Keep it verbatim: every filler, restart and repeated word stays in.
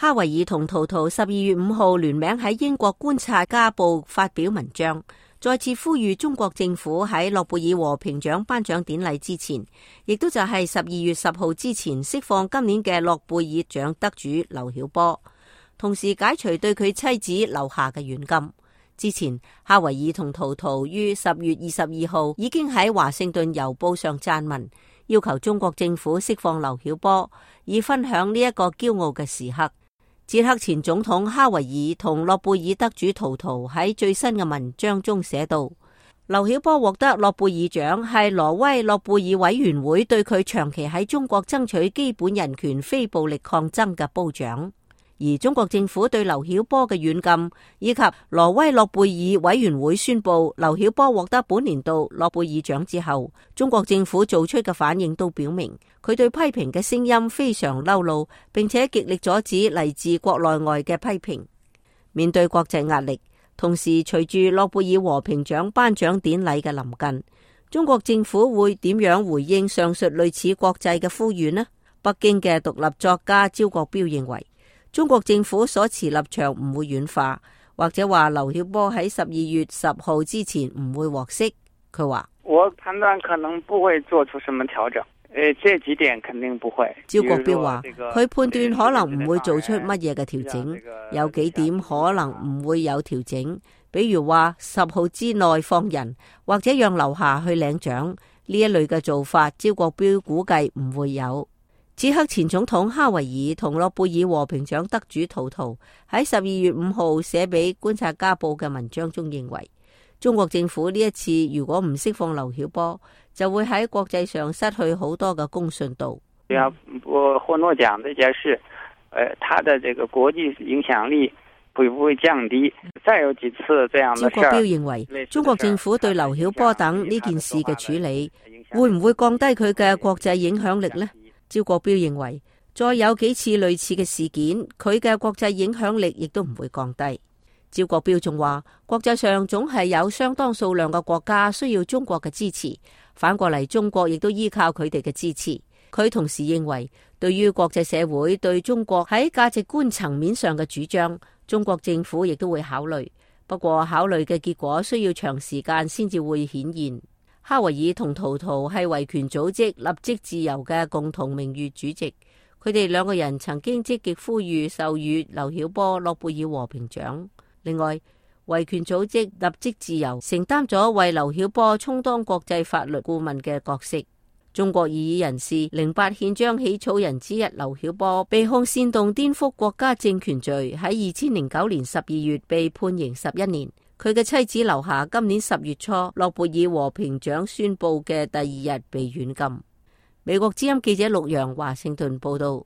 哈維爾同圖圖十二月五號聯名喺英國觀察家報發表文章，再次呼籲中國政府喺諾貝爾和平獎頒獎典禮之前，亦都就係十二月十號之前釋放今年嘅諾貝爾獎得主劉曉波，同時解除對佢妻子留下嘅軟禁。之前，哈維爾同圖圖於十月二十二號已經喺華盛頓郵報上撰文，要求中國政府釋放劉曉波，以分享呢一個驕傲嘅時刻。捷克前總統哈維爾同諾貝爾得主圖圖喺最新嘅文章中寫道，劉曉波獲得諾貝爾獎係挪威諾貝爾委員會對佢長期喺中國爭取基本人權、非暴力抗爭嘅褒獎。而中國政府對劉曉波嘅軟禁，以及挪威諾貝爾委員會宣布劉曉波獲得本年度諾貝爾獎之後，中國政府做出嘅反應都表明，佢對批評嘅聲音非常嬲怒，並且極力阻止嚟自國內外嘅批評。面對國際壓力，同時隨住諾貝爾和平獎頒獎典禮嘅臨近，中國政府會點樣回應上述類似國際嘅呼籲呢？北京嘅獨立作家招國標認為，中國政府所持立場唔會軟化，或者話劉曉波喺十二月十號之前唔會獲釋。佢話： 我判斷可能不會做出什麼調整，誒，這幾點肯定不會。 招國標話：佢判斷可能唔會做出乜嘢嘅調整，有幾點可能唔會有調整，比如話十號之內放人，或者讓劉霞去領獎呢一類嘅做法。招國標估計唔會有。捷克前總統哈維爾同諾貝爾和平獎得主圖圖喺十二月五號寫俾觀察家報嘅文章中認為，中國政府呢一次如果唔釋放劉曉波，就會喺國際上失去好多嘅公信度。 要我獲諾獎這件事，誒，他的這個國際影響力會不會降低？再有幾次這樣的事。招國標認為，中國政府對劉曉波等呢件事嘅處理，會唔會降低佢嘅國際影響力呢？招國標認為，再有幾次類似嘅事件，佢嘅國際影響力亦都唔會降低。招國標仲話，國際上總係有相當數量嘅國家需要中國嘅支持，反過嚟中國亦都依靠佢哋嘅支持。佢同時認為，對於國際社會對中國喺價值觀層面上嘅主張，中國政府亦都會考慮，不過考慮嘅結果需要長時間先至會顯現。哈維爾同圖圖係維權組織立即自由嘅共同名譽主席，佢哋兩個人曾經積極呼籲授予劉曉波諾貝爾和平獎。另外，維權組織立即自由承擔咗為劉曉波充當國際法律顧問嘅角色。中國異議人士零八憲章起草人之一劉曉波被控煽動顛覆國家政權罪，喺二千零九年十二月被判刑十一年。佢嘅妻子劉霞今年十月初諾貝爾和平獎宣布嘅第二日被軟禁。美國之音記者陸洋華盛頓報道。